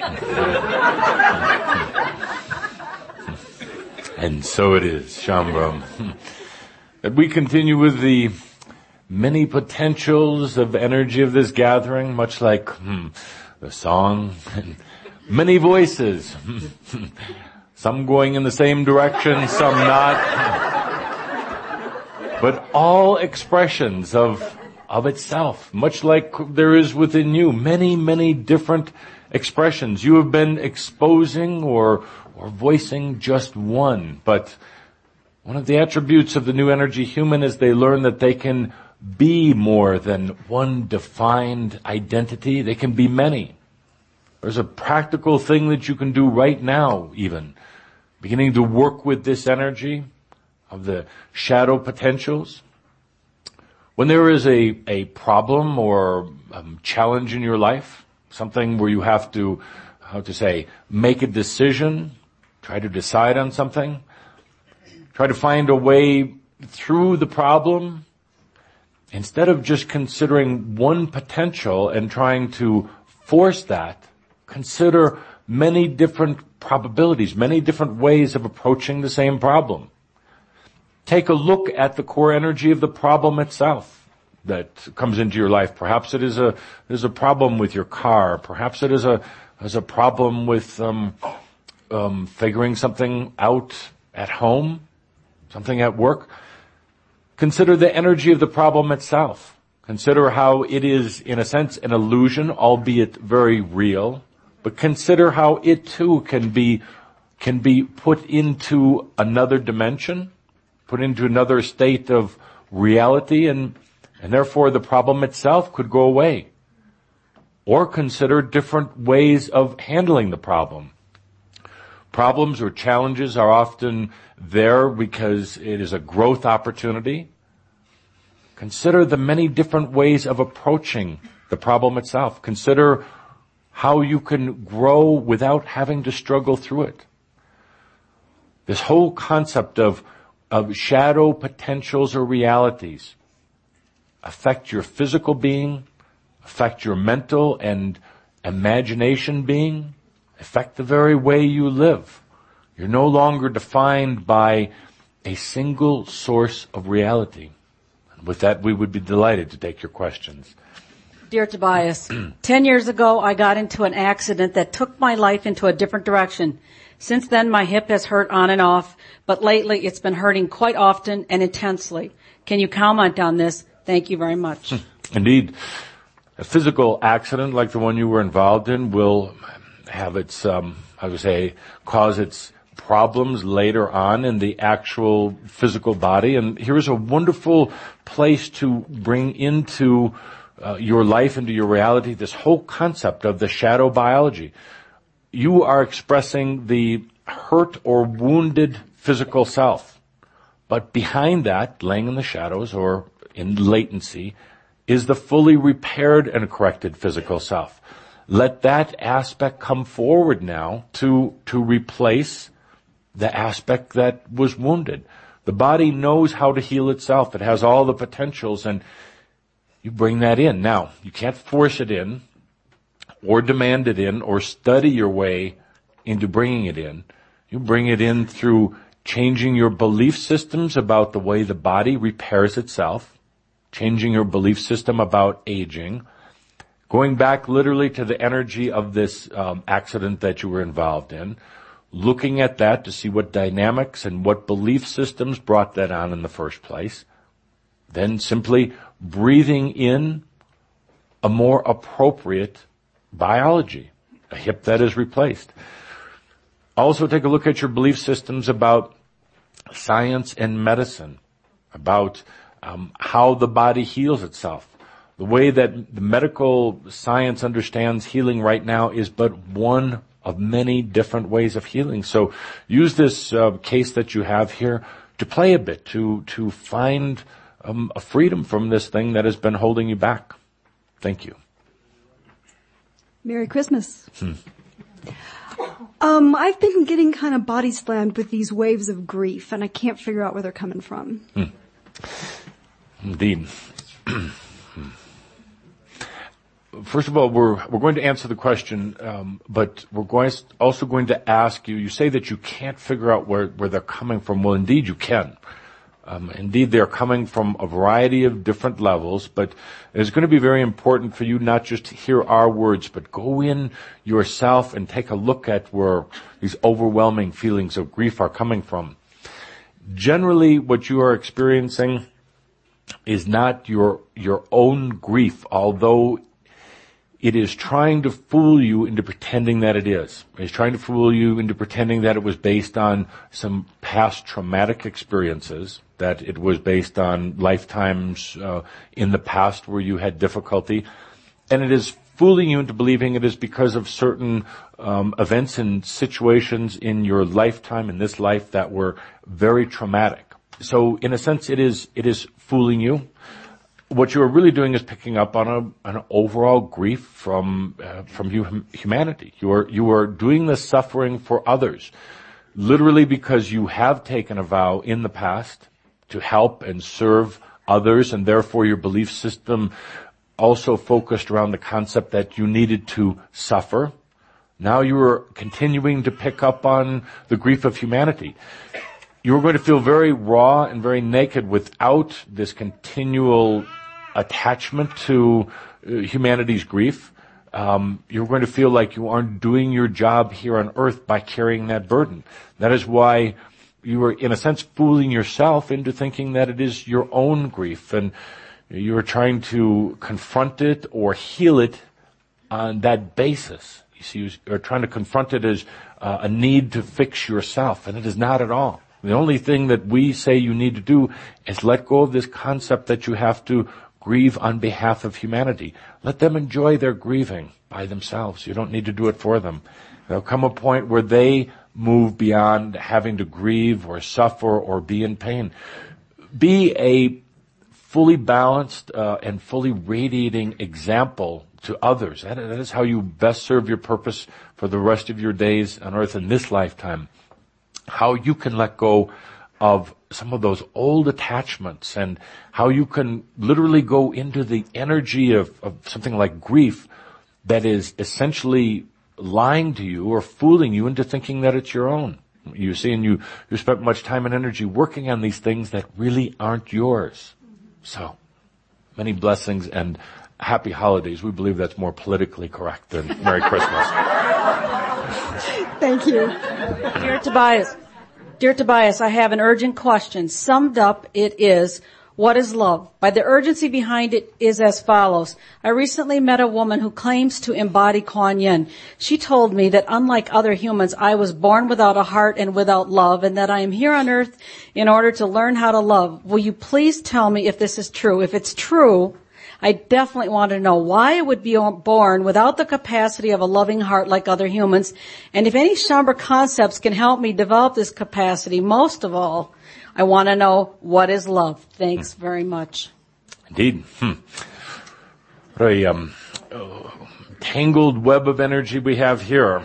And so it is, Shambram, that we continue with the many potentials of energy of this gathering, much like the song, and many voices, some going in the same direction, some not, but all expressions of itself, much like there is within you, many, many different expressions. You have been exposing or voicing just one, but one of the attributes of the new energy human is they learn that they can be more than one defined identity. They can be many. There's a practical thing that you can do right now, even beginning to work with this energy of the shadow potentials. When there is a problem or challenge in your life, something where you have to, make a decision, try to decide on something, try to find a way through the problem, instead of just considering one potential and trying to force that, consider many different probabilities, many different ways of approaching the same problem. Take a look at the core energy of the problem itself that comes into your life. Perhaps it is a problem with your car. Perhaps it is a problem with figuring something out at home, something at work. Consider the energy of the problem itself. Consider how it is, in a sense, an illusion, albeit very real. But consider how it too can be put into another dimension, put into another state of reality, and therefore the problem itself could go away. Or consider different ways of handling the problem. Problems or challenges are often there because it is a growth opportunity. Consider the many different ways of approaching the problem itself. Consider how you can grow without having to struggle through it. This whole concept of shadow potentials or realities affect your physical being, affect your mental and imagination being, affect the very way you live. You're no longer defined by a single source of reality. And with that, we would be delighted to take your questions. Dear Tobias, 10 years ago I got into an accident that took my life into a different direction. Since then my hip has hurt on and off, but lately it's been hurting quite often and intensely. Can you comment on this? Thank you very much. Indeed. A physical accident like the one you were involved in will have its, cause its problems later on in the actual physical body. And here's a wonderful place to bring into your life, into your reality, this whole concept of the shadow biology. You are expressing the hurt or wounded physical self. But behind that, laying in the shadows or in latency, is the fully repaired and corrected physical self. Let that aspect come forward now to replace the aspect that was wounded. The body knows how to heal itself. It has all the potentials, and you bring that in. Now, you can't force it in or demand it in or study your way into bringing it in. You bring it in through changing your belief systems about the way the body repairs itself, changing your belief system about aging, going back literally to the energy of this accident that you were involved in, looking at that to see what dynamics and what belief systems brought that on in the first place, then simply breathing in a more appropriate biology, a hip that is replaced. Also take a look at your belief systems about science and medicine, about how the body heals itself. The way that the medical science understands healing right now is but one of many different ways of healing. So use this case that you have here to play a bit, to find a freedom from this thing that has been holding you back. Thank you. Merry Christmas. I've been getting kind of body slammed with these waves of grief, and I can't figure out where they're coming from. Indeed. first of all, we're going to answer the question, but we're also going to ask you. You say that you can't figure out where they're coming from. Well, indeed, you can. Indeed, they're coming from a variety of different levels, but it's going to be very important for you not just to hear our words, but go in yourself and take a look at where these overwhelming feelings of grief are coming from. Generally, what you are experiencing is not your own grief, although it is trying to fool you into pretending that it is. It's trying to fool you into pretending that it was based on some past traumatic experiences, that it was based on lifetimes in the past where you had difficulty. And it is fooling you into believing it is because of certain events and situations in your lifetime, in this life, that were very traumatic. So in a sense, it is fooling you. What you are really doing is picking up on an overall grief from humanity. You are doing the suffering for others, literally because you have taken a vow in the past to help and serve others, and therefore your belief system also focused around the concept that you needed to suffer. Now you are continuing to pick up on the grief of humanity. You are going to feel very raw and very naked without this continual attachment to humanity's grief. You're going to feel like you aren't doing your job here on earth by carrying that burden. That is why you are, in a sense, fooling yourself into thinking that it is your own grief, and you are trying to confront it or heal it on that basis. You see, you're trying to confront it as a need to fix yourself, and it is not at all. The only thing that we say you need to do is let go of this concept that you have to grieve on behalf of humanity. Let them enjoy their grieving by themselves. You don't need to do it for them. There'll come a point where they move beyond having to grieve or suffer or be in pain. Be a fully balanced and fully radiating example to others. That is how you best serve your purpose for the rest of your days on earth in this lifetime. How you can let go of some of those old attachments, and how you can literally go into the energy of something like grief that is essentially lying to you or fooling you into thinking that it's your own. You see, and you spent much time and energy working on these things that really aren't yours. So, many blessings and happy holidays. We believe that's more politically correct than Merry Christmas. Thank you. Dear Tobias, I have an urgent question. Summed up, it is, what is love? By the urgency behind it is as follows. I recently met a woman who claims to embody Kuan Yin. She told me that unlike other humans, I was born without a heart and without love, and that I am here on earth in order to learn how to love. Will you please tell me if this is true? If it's true, I definitely want to know why I would be born without the capacity of a loving heart like other humans, and if any Shambhala concepts can help me develop this capacity. Most of all, I want to know what is love. Thanks very much. Indeed. What a tangled web of energy we have here.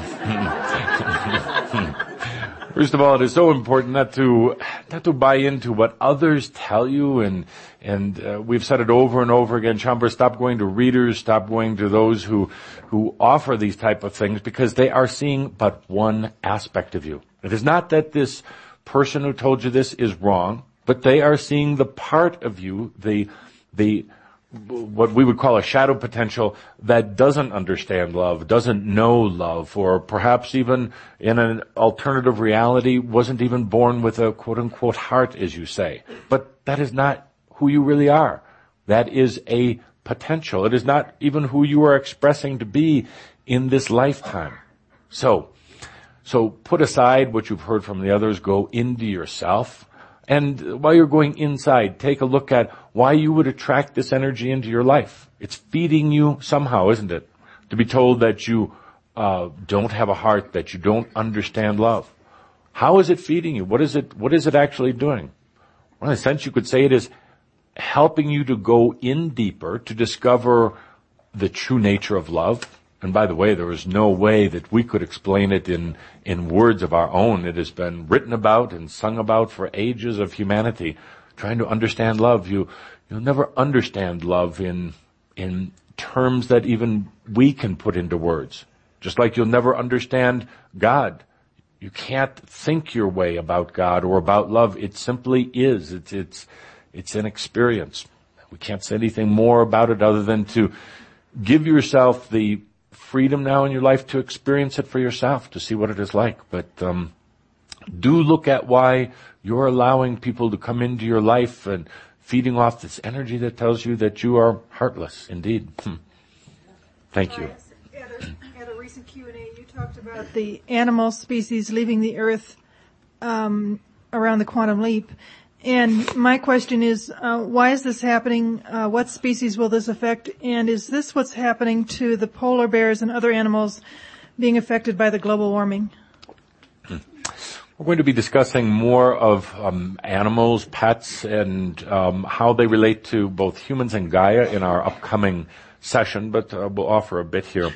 First of all, it is so important not to buy into what others tell you, and we've said it over and over again. Shambhala, stop going to readers, stop going to those who offer these type of things, because they are seeing but one aspect of you. It is not that this person who told you this is wrong, but they are seeing the part of you, the what we would call a shadow potential that doesn't understand love, doesn't know love, or perhaps even in an alternative reality wasn't even born with a quote-unquote heart, as you say. But that is not who you really are. That is a potential. It is not even who you are expressing to be in this lifetime. So put aside what you've heard from the others, go into yourself. And while you're going inside, take a look at why you would attract this energy into your life. It's feeding you somehow, isn't it? To be told that you don't have a heart, that you don't understand love. How is it feeding you? What is it actually doing? Well, in a sense, you could say it is helping you to go in deeper, to discover the true nature of love. And by the way, there is no way that we could explain it in words of our own. It has been written about and sung about for ages of humanity. Trying to understand love, you'll never understand love in in terms that even we can put into words. Just like you'll never understand God. You can't think your way about God or about love. It simply is. It's an experience. We can't say anything more about it other than to give yourself the freedom now in your life to experience it for yourself, to see what it is like. But do look at why you're allowing people to come into your life and feeding off this energy that tells you that you are heartless, indeed. Thank you. At a recent Q&A, you talked about the animal species leaving the Earth around the quantum leap. And my question is, why is this happening? What species will this affect? And is this what's happening to the polar bears and other animals being affected by the global warming? We're going to be discussing more of animals, pets, and how they relate to both humans and Gaia in our upcoming session, but we'll offer a bit here.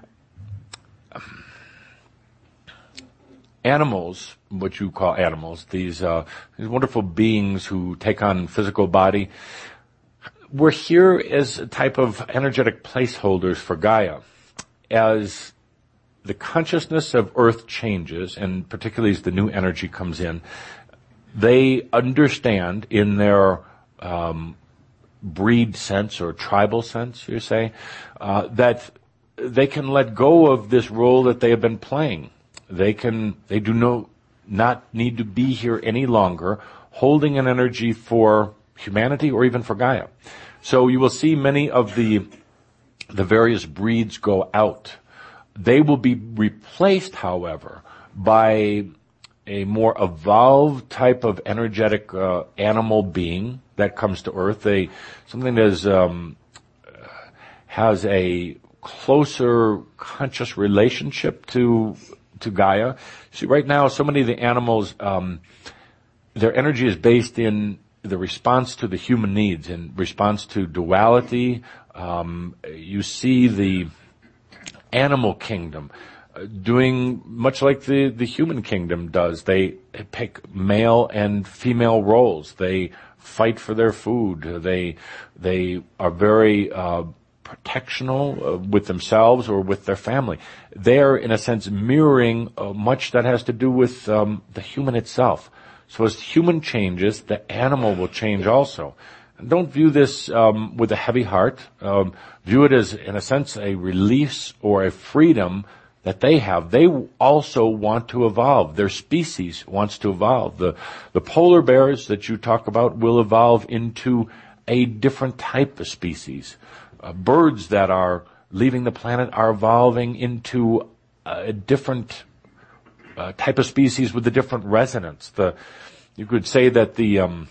Animals, what you call animals, these wonderful beings who take on physical body, we're here as a type of energetic placeholders for Gaia. As the consciousness of Earth changes, and particularly as the new energy comes in, they understand in their breed sense or tribal sense, you say, that they can let go of this role that they have been playing. They do not need to be here any longer, holding an energy for humanity or even for Gaia. So you will see many of the various breeds go out. They will be replaced, however, by a more evolved type of energetic animal being that comes to Earth. Something that has a closer conscious relationship to Gaia. See, right now, so many of the animals, their energy is based in the response to the human needs, in response to duality. You see the animal kingdom doing much like the human kingdom does. They pick male and female roles. They fight for their food. They are very protectional with themselves or with their family. They're, in a sense, mirroring much that has to do with the human itself. So as human changes, the animal will change also. And don't view this with a heavy heart. View it as, in a sense, a release or a freedom that they have. They also want to evolve. Their species wants to evolve. The polar bears that you talk about will evolve into a different type of species. Birds that are leaving the planet are evolving into a different type of species with a different resonance. You could say that the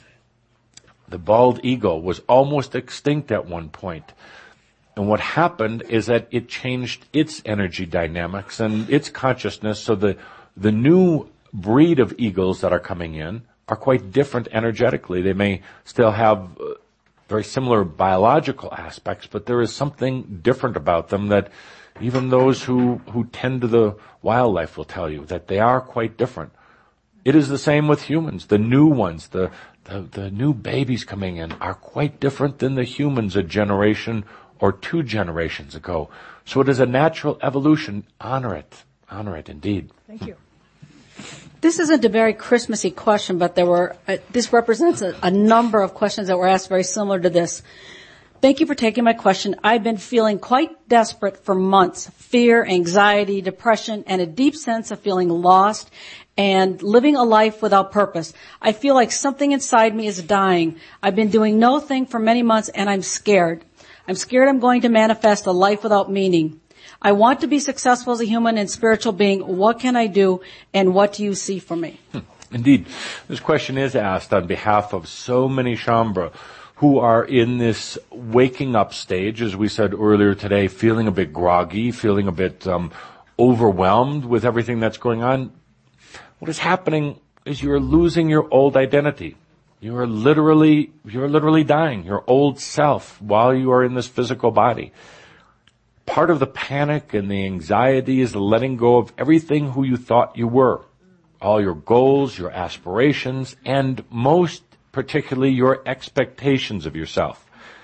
bald eagle was almost extinct at one point. And what happened is that it changed its energy dynamics and its consciousness, so the new breed of eagles that are coming in are quite different energetically. They may still have very similar biological aspects, but there is something different about them that even those who tend to the wildlife will tell you that they are quite different. It is the same with humans. The new ones, the new babies coming in are quite different than the humans a generation or 2 generations ago. So it is a natural evolution. Honor it indeed. Thank you. This isn't a very Christmassy question, but this represents a number of questions that were asked very similar to this. Thank you for taking my question. I've been feeling quite desperate for months. Fear, anxiety, depression, and a deep sense of feeling lost and living a life without purpose. I feel like something inside me is dying. I've been doing no thing for many months, and I'm scared. I'm scared I'm going to manifest a life without meaning. I want to be successful as a human and spiritual being. What can I do, and what do you see for me? Indeed. This question is asked on behalf of so many Shaumbra who are in this waking up stage, as we said earlier today, feeling a bit groggy, feeling a bit overwhelmed with everything that's going on. What is happening is you're losing your old identity. You're literally dying, your old self, while you are in this physical body. Part of the panic and the anxiety is letting go of everything who you thought you were. All your goals, your aspirations, and most particularly your expectations of yourself.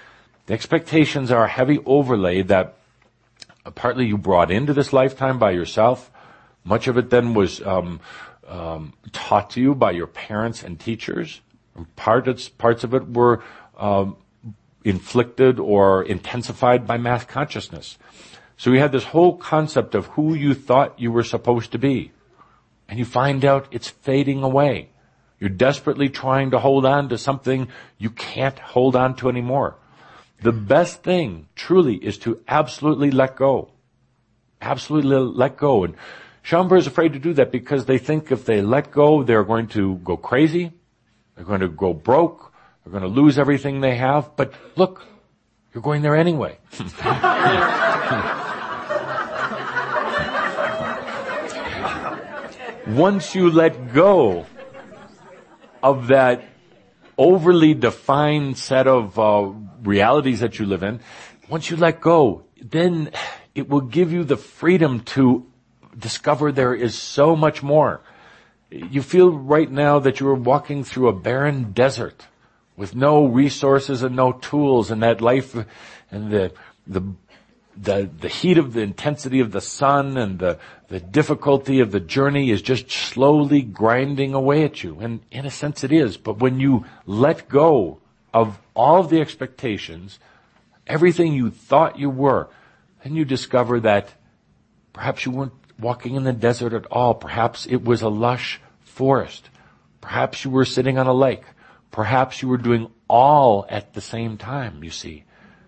The expectations are a heavy overlay that partly you brought into this lifetime by yourself. Much of it then was taught to you by your parents and teachers. And parts of it were inflicted or intensified by mass consciousness. So you had this whole concept of who you thought you were supposed to be. And you find out it's fading away. You're desperately trying to hold on to something you can't hold on to anymore. The best thing, truly, is to absolutely let go. Absolutely let go. And Shaumbra is afraid to do that because they think if they let go, they're going to go crazy. They're going to go broke. They're going to lose everything they have. But look, you're going there anyway. Once you let go of that overly defined set of realities that you live in, once you let go, then it will give you the freedom to discover there is so much more. You feel right now that you are walking through a barren desert with no resources and no tools, and that life and the heat of the intensity of the sun and the difficulty of the journey is just slowly grinding away at you. And in a sense it is. But when you let go of all of the expectations, everything you thought you were, then you discover that perhaps you weren't walking in the desert at all. Perhaps it was a lush forest. Perhaps you were sitting on a lake. Perhaps you were doing all at the same time, you see.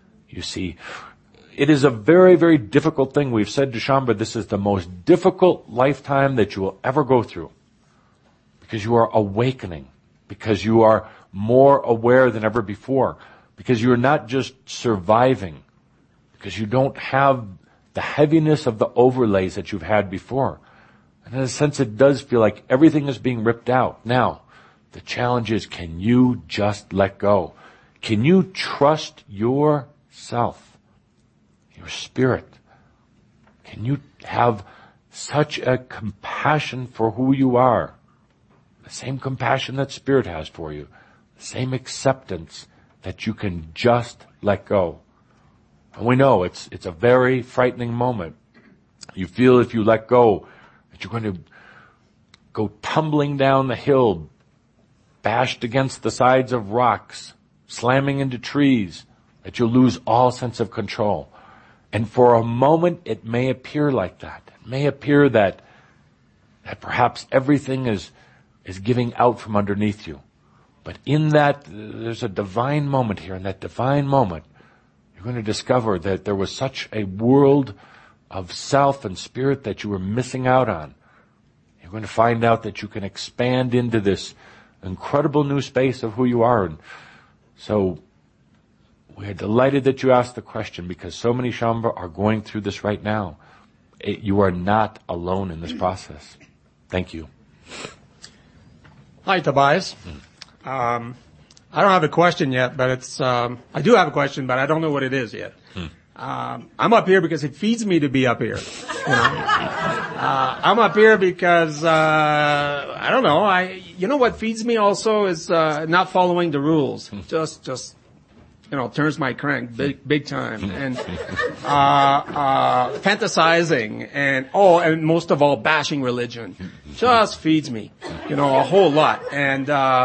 It is a very, very difficult thing. We've said to Shaumbra, this is the most difficult lifetime that you will ever go through. Because you are awakening. Because you are more aware than ever before. Because you are not just surviving. Because you don't have the heaviness of the overlays that you've had before. And in a sense, it does feel like everything is being ripped out. Now, the challenge is, can you just let go? Can you trust yourself, your spirit? Can you have such a compassion for who you are? The same compassion that Spirit has for you. The same acceptance that you can just let go. And we know it's a very frightening moment. You feel if you let go that you're going to go tumbling down the hill, bashed against the sides of rocks, slamming into trees, that you'll lose all sense of control. And for a moment it may appear like that. It may appear that perhaps everything is giving out from underneath you. But in that, there's a divine moment here. In that divine moment, you're going to discover that there was such a world of self and spirit that you were missing out on. You're going to find out that you can expand into this incredible new space of who you are. And so we are delighted that you asked the question, because so many Shaumbra are going through this right now. You are not alone in this process. Thank you. Hi, Tobias. I don't have a question yet, but I do have a question, but I don't know what it is yet. I'm up here because it feeds me to be up here. You know? I'm up here because, I don't know, you know what feeds me also is, not following the rules. Just, turns my crank big time. And, fantasizing and most of all, bashing religion. Just feeds me, a whole lot. And,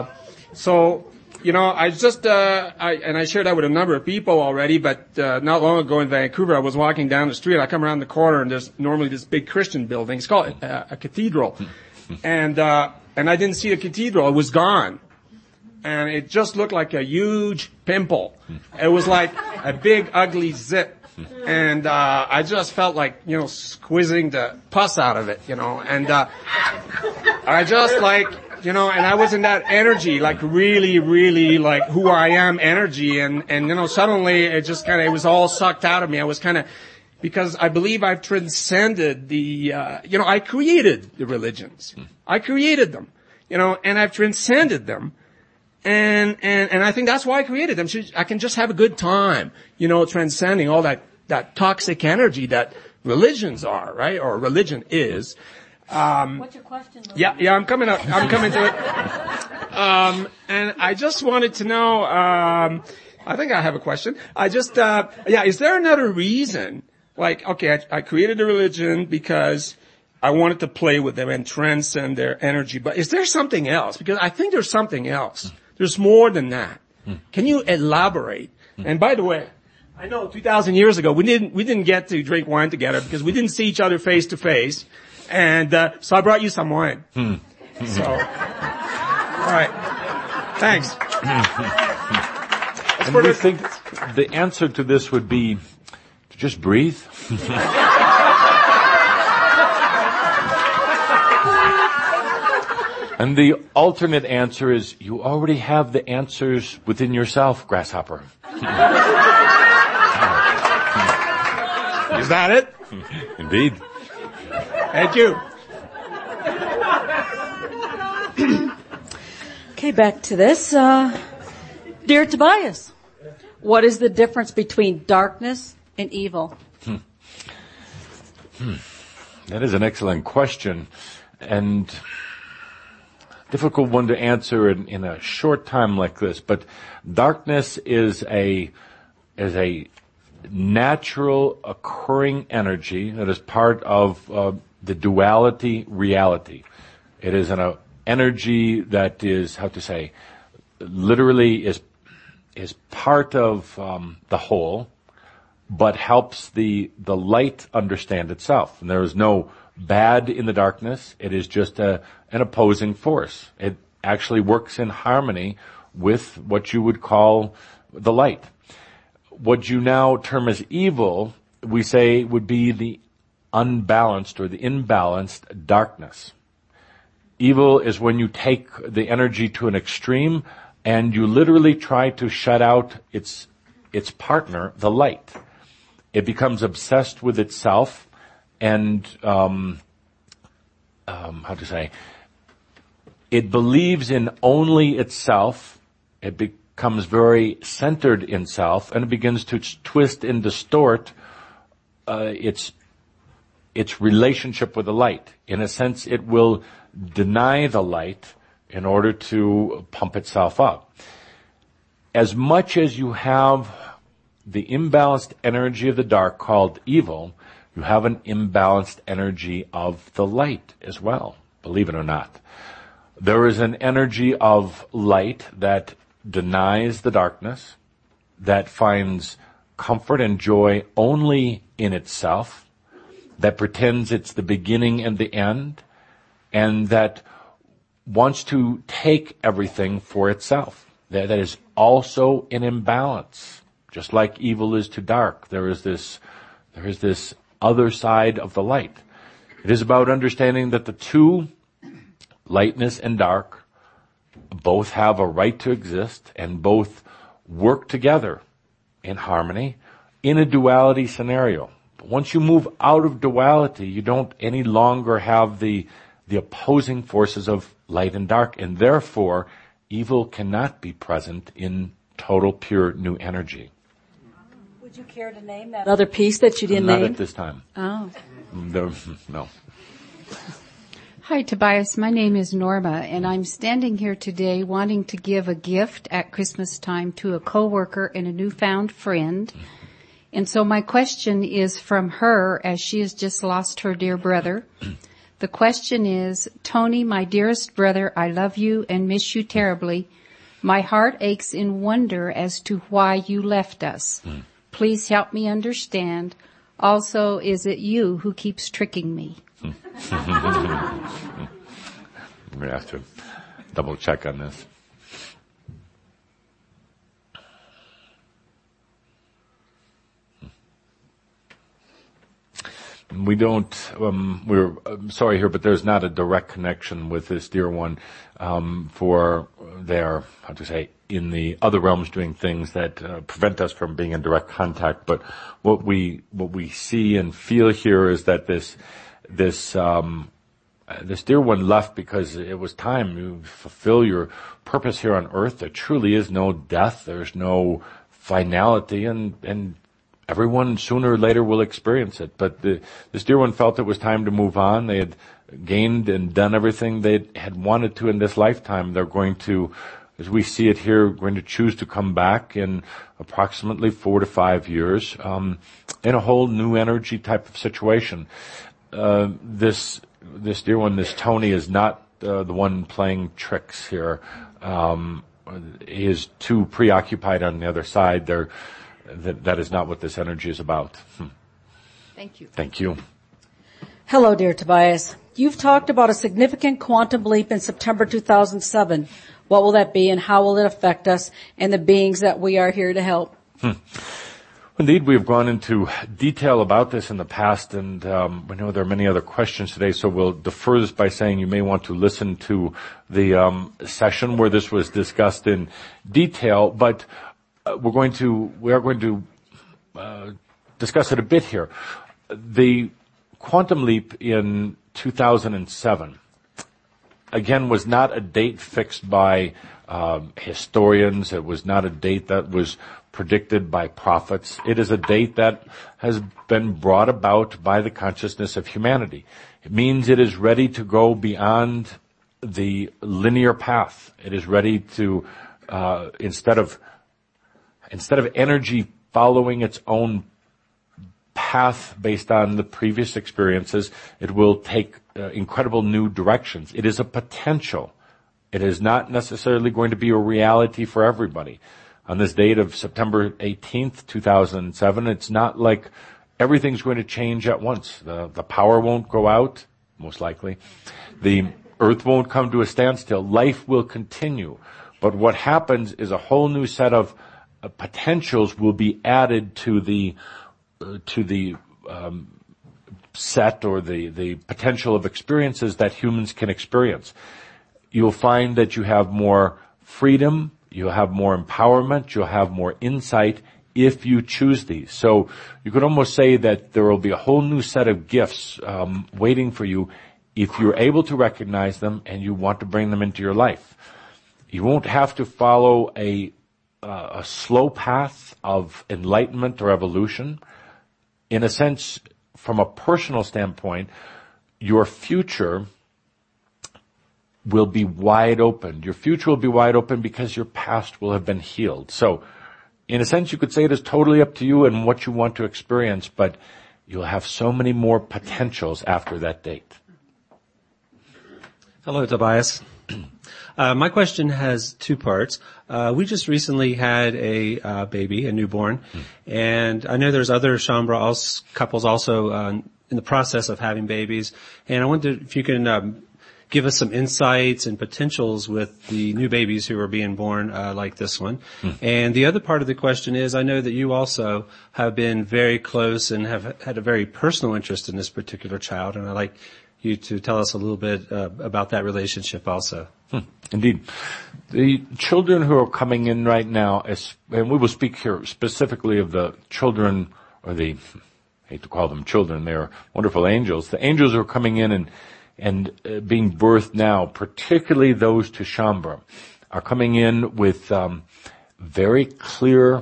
I just, I shared that with a number of people already, but, not long ago in Vancouver, I was walking down the street. I come around the corner and there's normally this big Christian building. It's called a cathedral. And I didn't see a cathedral. It was gone. And it just looked like a huge pimple. It was like a big ugly zit. And, I just felt like, squeezing the pus out of it, and, I just like, and I was in that energy, like really, really like who I am energy. And, suddenly it just it was all sucked out of me. I was because I believe I've transcended I created the religions. I created them, and I've transcended them. And I think that's why I created them. I can just have a good time, transcending all that toxic energy that religions are, right? Or religion is. What's your question? Yeah, I'm coming to it. And I just wanted to know, I think I have a question. I just, is there another reason? Like, okay, I created a religion because I wanted to play with them and transcend their energy. But is there something else? Because I think there's something else. There's more than that. Can you elaborate? And by the way, I know 2,000 years ago we didn't get to drink wine together because we didn't see each other face to face, and so I brought you some wine. So, all right, thanks. And we think the answer to this would be to just breathe. And the alternate answer is you already have the answers within yourself, grasshopper. Is that it? Indeed. Thank you. Okay, back to this. Dear Tobias, what is the difference between darkness and evil? That is an excellent question, and difficult one to answer in a short time like this. But darkness is a natural occurring energy that is part of the duality reality. It is an energy that is, literally is part of the whole, but helps the light understand itself. And there is no bad in the darkness. It is just an opposing force. It actually works in harmony with what you would call the light. What you now term as evil, we say would be the unbalanced or the imbalanced darkness. Evil is when you take the energy to an extreme and you literally try to shut out its partner, the light. It becomes obsessed with itself and, it believes in only itself. It becomes very centered in self, and it begins to twist and distort its relationship with the light. In a sense, it will deny the light in order to pump itself up. As much as you have the imbalanced energy of the dark called evil, you have an imbalanced energy of the light as well, believe it or not. There is an energy of light that denies the darkness, that finds comfort and joy only in itself, that pretends it's the beginning and the end, and that wants to take everything for itself. That is also an imbalance. Just like evil is to dark, there is this other side of the light. It is about understanding that the two, lightness and dark, both have a right to exist and both work together in harmony in a duality scenario. But once you move out of duality, you don't any longer have the opposing forces of light and dark, and therefore evil cannot be present in total pure new energy. Would you care to name that other piece that you didn't name? Not at this time. Oh. No. Hi, Tobias. My name is Norma, and I'm standing here today wanting to give a gift at Christmas time to a coworker and a newfound friend. And so my question is from her, as she has just lost her dear brother. The question is, Tony, my dearest brother, I love you and miss you terribly. My heart aches in wonder as to why you left us. Please help me understand. Also, is it you who keeps tricking me? We have to double check on this. We don't, we're sorry here, but there's not a direct connection with this dear one, for their, in the other realms doing things that prevent us from being in direct contact. But what we see and feel here is that this dear one left because it was time to fulfill your purpose here on earth. There truly is no death. There's no finality, and everyone sooner or later will experience it. But this dear one felt it was time to move on. They had gained and done everything they had wanted to in this lifetime. They're going to as we see it here, going to choose to come back in approximately 4 to 5 years, in a whole new energy type of situation. This dear one, this Tony, is not the one playing tricks here. He is too preoccupied on the other side. That is not what this energy is about. Thank you. Thank you. Hello, dear Tobias. You've talked about a significant quantum leap in September 2007. What will that be, and how will it affect us and the beings that we are here to help? Indeed, we have gone into detail about this in the past, and we know there are many other questions today, so we'll defer this by saying you may want to listen to the session where this was discussed in detail, but we are going to discuss it a bit here. The quantum leap in 2007, again, was not a date fixed by historians. It was not a date that was predicted by prophets. It is a date that has been brought about by the consciousness of humanity. It means it is ready to go beyond the linear path. It is ready to, instead of energy following its own path based on the previous experiences, it will take incredible new directions. It is a potential. It is not necessarily going to be a reality for everybody. On this date of September 18th, 2007, it's not like everything's going to change at once. The power won't go out, most likely. The earth won't come to a standstill. Life will continue. But what happens is a whole new set of potentials will be added to the set or the potential of experiences that humans can experience. You'll find that you have more freedom, you'll have more empowerment, you'll have more insight if you choose these. So you could almost say that there will be a whole new set of gifts waiting for you if you're able to recognize them and you want to bring them into your life. You won't have to follow a slow path of enlightenment or evolution. In a sense, from a personal standpoint, your future will be wide open. Your future will be wide open because your past will have been healed. So, in a sense, you could say it is totally up to you and what you want to experience, but you'll have so many more potentials after that date. Hello, Tobias. My question has two parts. We just recently had a baby, a newborn, and I know there's other Shaumbra couples also in the process of having babies, and I wondered if you can give us some insights and potentials with the new babies who are being born like this one. And the other part of the question is, I know that you also have been very close and have had a very personal interest in this particular child, and I'd like you to tell us a little bit about that relationship also. Indeed. The children who are coming in right now, and we will speak here specifically of the children, or I hate to call them children, they're wonderful angels. The angels who are coming in and being birthed now, particularly those to Shaumbra, are coming in with very clear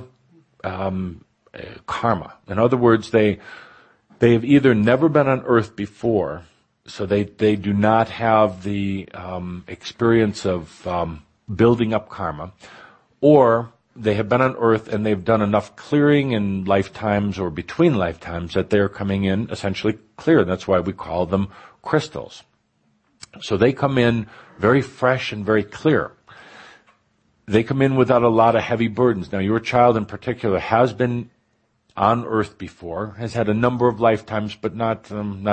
karma. In other words, they have either never been on earth before, so they do not have the experience of building up karma, or they have been on earth and they've done enough clearing in lifetimes or between lifetimes that they're coming in essentially clear. That's why we call them crystals. So they come in very fresh and very clear. They come in without a lot of heavy burdens. Now, your child in particular has been on earth before, has had a number of lifetimes, but not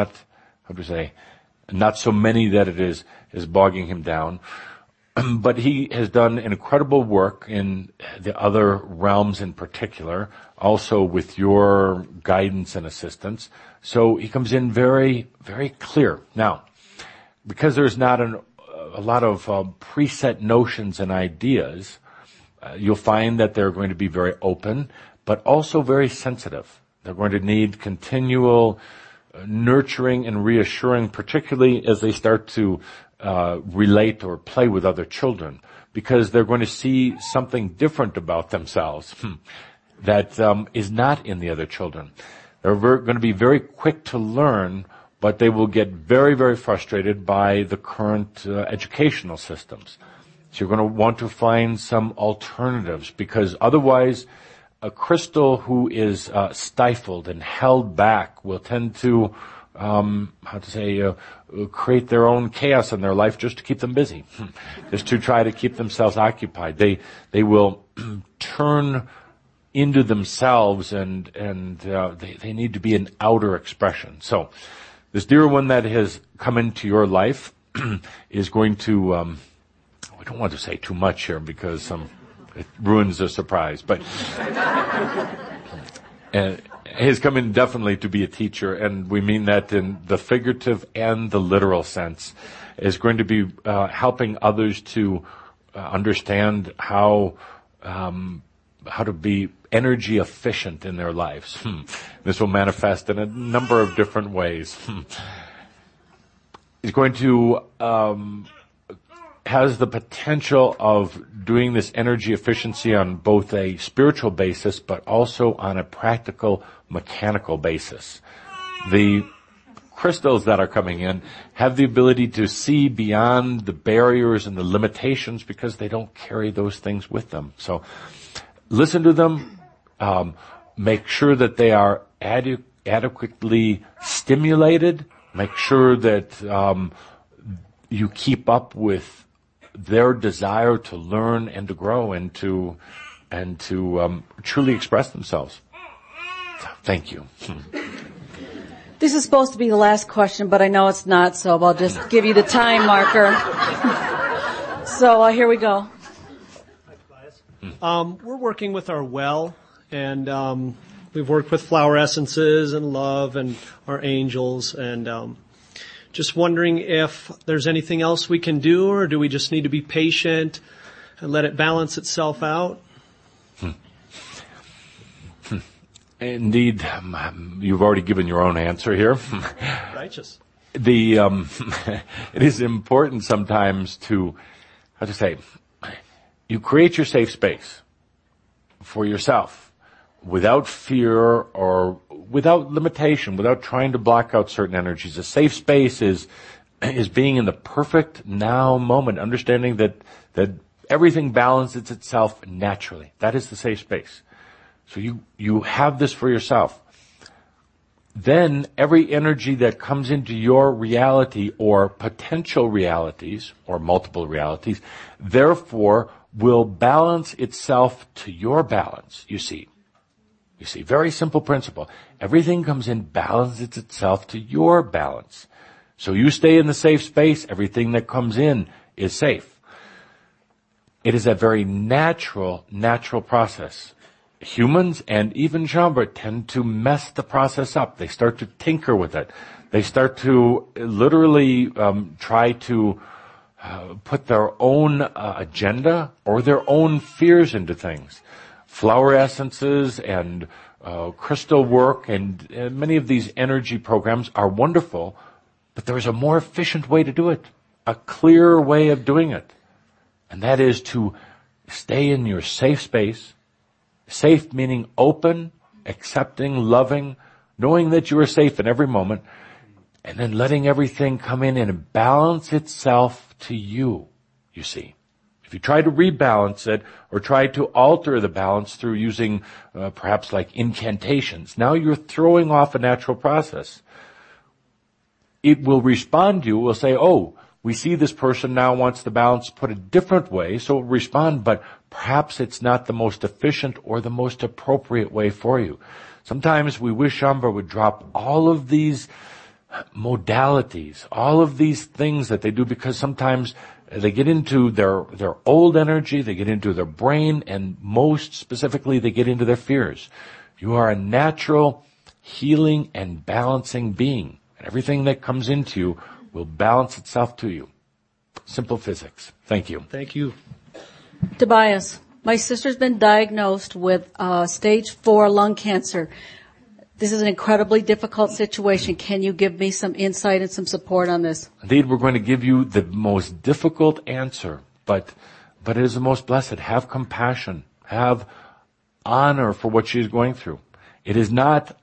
so many that it is bogging him down. But he has done incredible work in the other realms in particular, also with your guidance and assistance. So he comes in very, very clear. Now, because there's not a lot of preset notions and ideas, you'll find that they're going to be very open, but also very sensitive. They're going to need continual nurturing and reassuring, particularly as they start to relate or play with other children, because they're going to see something different about themselves that is not in the other children. They're going to be very quick to learn, but they will get very, very frustrated by the current educational systems. So you're going to want to find some alternatives, because otherwise a crystal who is stifled and held back will tend to, create their own chaos in their life just to keep them busy, just to try to keep themselves occupied. They will turn into themselves, and they need to be an outer expression. So this dear one that has come into your life is going to, we don't want to say too much here because it ruins the surprise, but has come in definitely to be a teacher, and we mean that in the figurative and the literal sense, is going to be helping others to understand how to be energy efficient in their lives. This will manifest in a number of different ways. He's going to has the potential of doing this energy efficiency on both a spiritual basis, but also on a practical, mechanical basis. The crystals that are coming in have the ability to see beyond the barriers and the limitations because they don't carry those things with them. So listen to them, make sure that they are adequately stimulated, make sure that you keep up with their desire to learn and to grow and to truly express themselves. So, thank you. This is supposed to be the last question, but I know it's not, so I'll just give you the time marker. So here we go. We're working with our well, and we've worked with flower essences and love and our angels, and just wondering if there's anything else we can do, or do we just need to be patient and let it balance itself out? Indeed, you've already given your own answer here. Righteous. It is important sometimes to, you create your safe space for yourself without fear or without limitation, without trying to block out certain energies. A safe space is being in the perfect now moment, understanding that everything balances itself naturally. That is the safe space. So you have this for yourself. Then every energy that comes into your reality or potential realities or multiple realities, therefore will balance itself to your balance, you see. You see, very simple principle. Everything comes in, balances itself to your balance. So you stay in the safe space, everything that comes in is safe. It is a very natural process. Humans and even Shaumbra tend to mess the process up. They start to tinker with it. They start to literally try to put their own agenda or their own fears into things. Flower essences and crystal work and many of these energy programs are wonderful, but there is a more efficient way to do it, a clearer way of doing it. And that is to stay in your safe space. Safe meaning open, accepting, loving, knowing that you are safe in every moment, and then letting everything come in and balance itself to you, you see. If you try to rebalance it or try to alter the balance through using perhaps like incantations, now you're throwing off a natural process. It will respond to you, will say, oh, we see this person now wants the balance put a different way, so it will respond, but perhaps it's not the most efficient or the most appropriate way for you. Sometimes we wish Shaumbra would drop all of these modalities, all of these things that they do, because sometimes they get into their old energy, they get into their brain, and most specifically, they get into their fears. You are a natural healing and balancing being, and everything that comes into you will balance itself to you. Simple physics. Thank you. Thank you. Tobias, my sister's been diagnosed with stage 4 lung cancer. This is an incredibly difficult situation. Can you give me some insight and some support on this? Indeed, we're going to give you the most difficult answer, but it is the most blessed. Have compassion. Have honor for what she is going through. It is not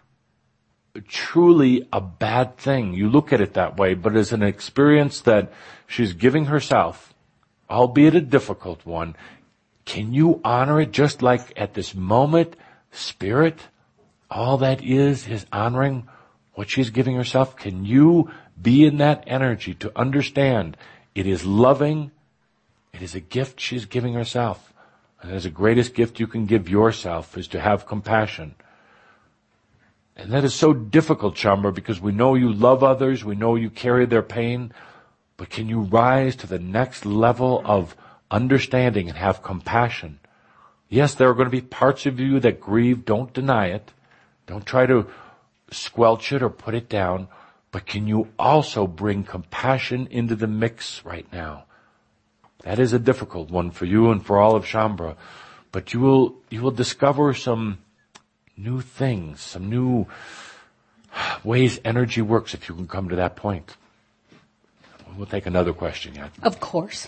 truly a bad thing. You look at it that way, but as an experience that she's giving herself albeit a difficult one, can you honor it just like at this moment, Spirit, all that is honoring what she's giving herself? Can you be in that energy to understand it is loving, it is a gift she's giving herself. And that is the greatest gift you can give yourself, is to have compassion. And that is so difficult, Shaumbra, because we know you love others, we know you carry their pain, but can you rise to the next level of understanding and have compassion? Yes, there are going to be parts of you that grieve. Don't deny it. Don't try to squelch it or put it down. But can you also bring compassion into the mix right now? That is a difficult one for you and for all of Shaumbra. But you will discover some new things, some new ways energy works if you can come to that point. We'll take another question yet. Of course.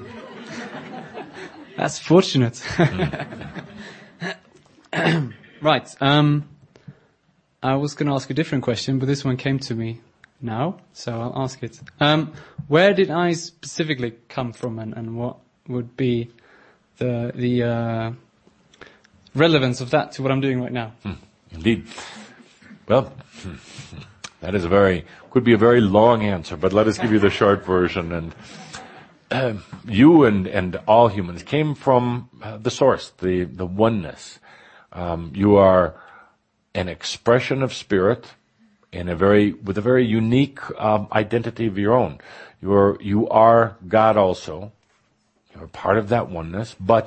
That's fortunate. Right. I was going to ask a different question, but this one came to me now, so I'll ask it. Where did I specifically come from, and what would be the relevance of that to what I'm doing right now? Indeed. Well, that is could be a very long answer, but let us give you the short version. And you and all humans came from the source, the oneness. You are an expression of spirit with a very unique identity of your own. You are God also. You're part of that oneness, but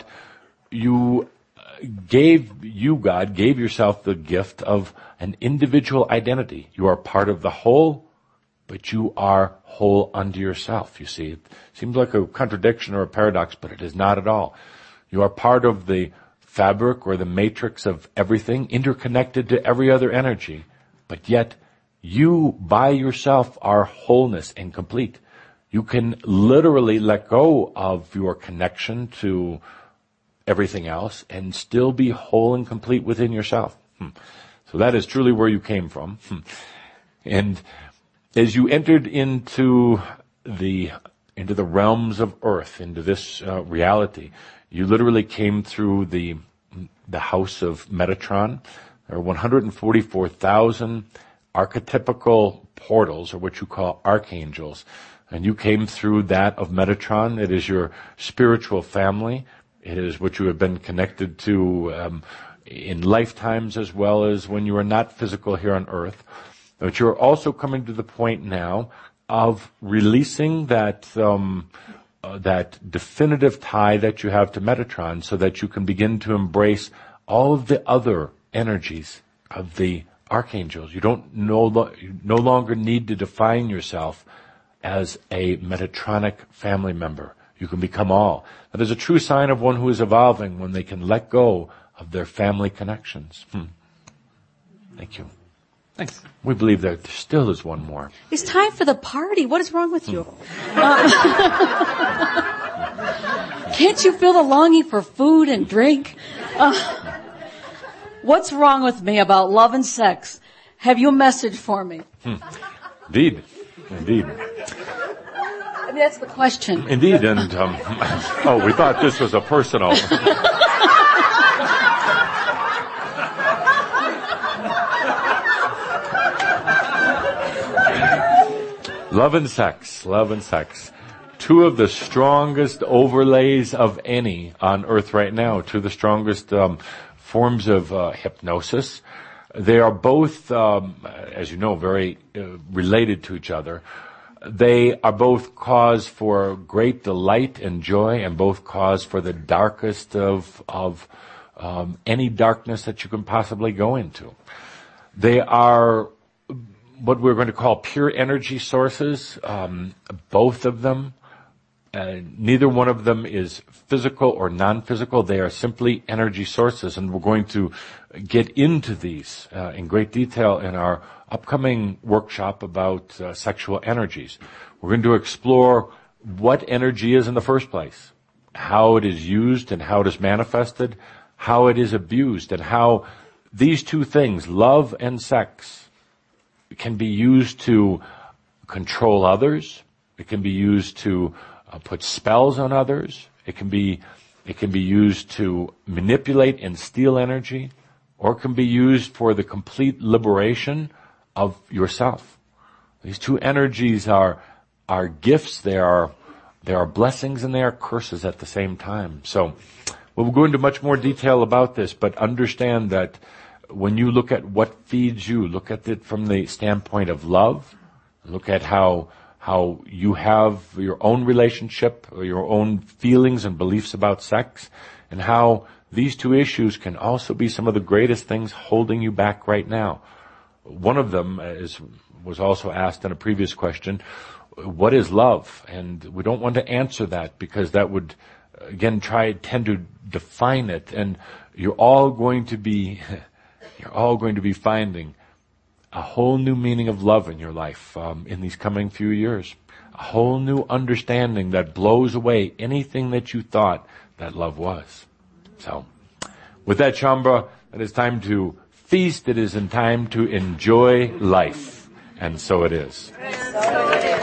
God gave yourself the gift of an individual identity. You are part of the whole, but you are whole unto yourself. You see, it seems like a contradiction or a paradox, but it is not at all. You are part of the fabric or the matrix of everything, interconnected to every other energy, but yet you by yourself are wholeness and complete. You can literally let go of your connection to everything else and still be whole and complete within yourself. So that is truly where you came from. And as you entered into the realms of earth, into this reality, you literally came through the house of Metatron. There are 144,000 archetypical portals, or what you call archangels. And you came through that of Metatron. It is your spiritual family. It is what you have been connected to in lifetimes as well as when you are not physical here on earth. But you're also coming to the point now of releasing that definitive tie that you have to Metatron, so that you can begin to embrace all of the other energies of the archangels. You no longer need to define yourself as a Metatronic family member. You can become all. That is a true sign of one who is evolving, when they can let go of their family connections. Thank you. Thanks. We believe that there still is one more. It's time for the party. What is wrong with you? Can't you feel the longing for food and drink? What's wrong with me about love and sex? Have you a message for me? Indeed. I mean, that's the question. Indeed, and we thought this was a personal. Love and sex. Two of the strongest overlays of any on earth right now. Two of the strongest forms of hypnosis. They are both, as you know, very related to each other. They are both cause for great delight and joy, and both cause for the darkest of any darkness that you can possibly go into. They are what we're going to call pure energy sources, both of them. Neither one of them is physical or non-physical. They are simply energy sources, and we're going to get into these in great detail in our upcoming workshop about sexual energies. We're going to explore what energy is in the first place, how it is used and how it is manifested, how it is abused, and how these two things, love and sex, can be used to control others. It can be used to put spells on others. It can be used to manipulate and steal energy, or it can be used for the complete liberation of yourself. These two energies are gifts. They are blessings and they are curses at the same time. So we'll go into much more detail about this, but understand that when you look at what feeds you, look at it from the standpoint of love. Look at how you have your own relationship, or your own feelings and beliefs about sex, and how these two issues can also be some of the greatest things holding you back right now. One of them was also asked in a previous question, what is love? And we don't want to answer that because that would, again, tend to define it. And you're all going to be finding a whole new meaning of love in your life in these coming few years. A whole new understanding that blows away anything that you thought that love was. So, with that, Shaumbra, it is time to feast. It is in time to enjoy life. And so it is.